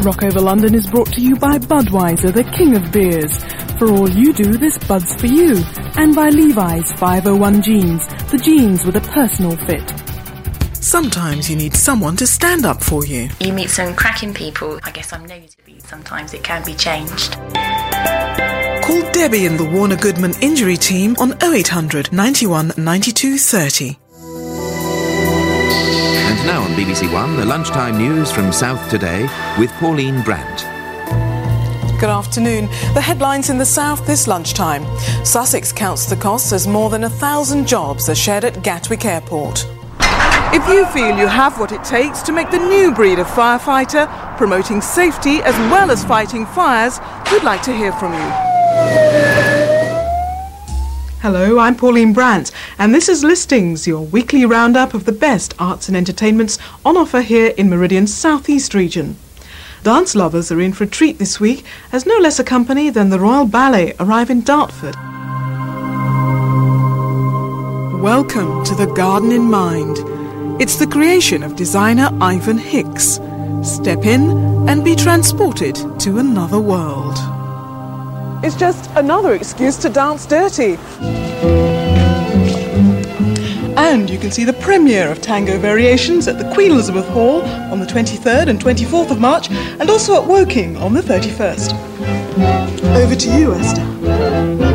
Rock Over London is brought to you by Budweiser, the king of beers. For all you do, this Bud's for you. And by Levi's 501 Jeans, the jeans with a personal fit. Sometimes you need someone to stand up for you. You meet some cracking people. I guess I'm nosy. Sometimes it can be changed. Call Debbie and the Warner Goodman Injury Team on 0800 91 92 30. And now on BBC One, the lunchtime news from South Today with Pauline Brandt. Good afternoon. The headlines in the South this lunchtime. Sussex counts the costs as more than 1,000 jobs are shed at Gatwick Airport. If you feel you have what it takes to make the new breed of firefighter, promoting safety as well as fighting fires, we'd like to hear from you. Hello, I'm Pauline Brandt, and this is Listings, your weekly roundup of the best arts and entertainments on offer here in Meridian's southeast region. Dance lovers are in for a treat this week, as no less a company than the Royal Ballet arrive in Dartford. Welcome to the Garden in Mind. It's the creation of designer Ivan Hicks. Step in and be transported to another world. It's just another excuse to dance dirty. And you can see the premiere of Tango Variations at the Queen Elizabeth Hall on the 23rd and 24th of March, and also at Woking on the 31st. Over to you, Esther.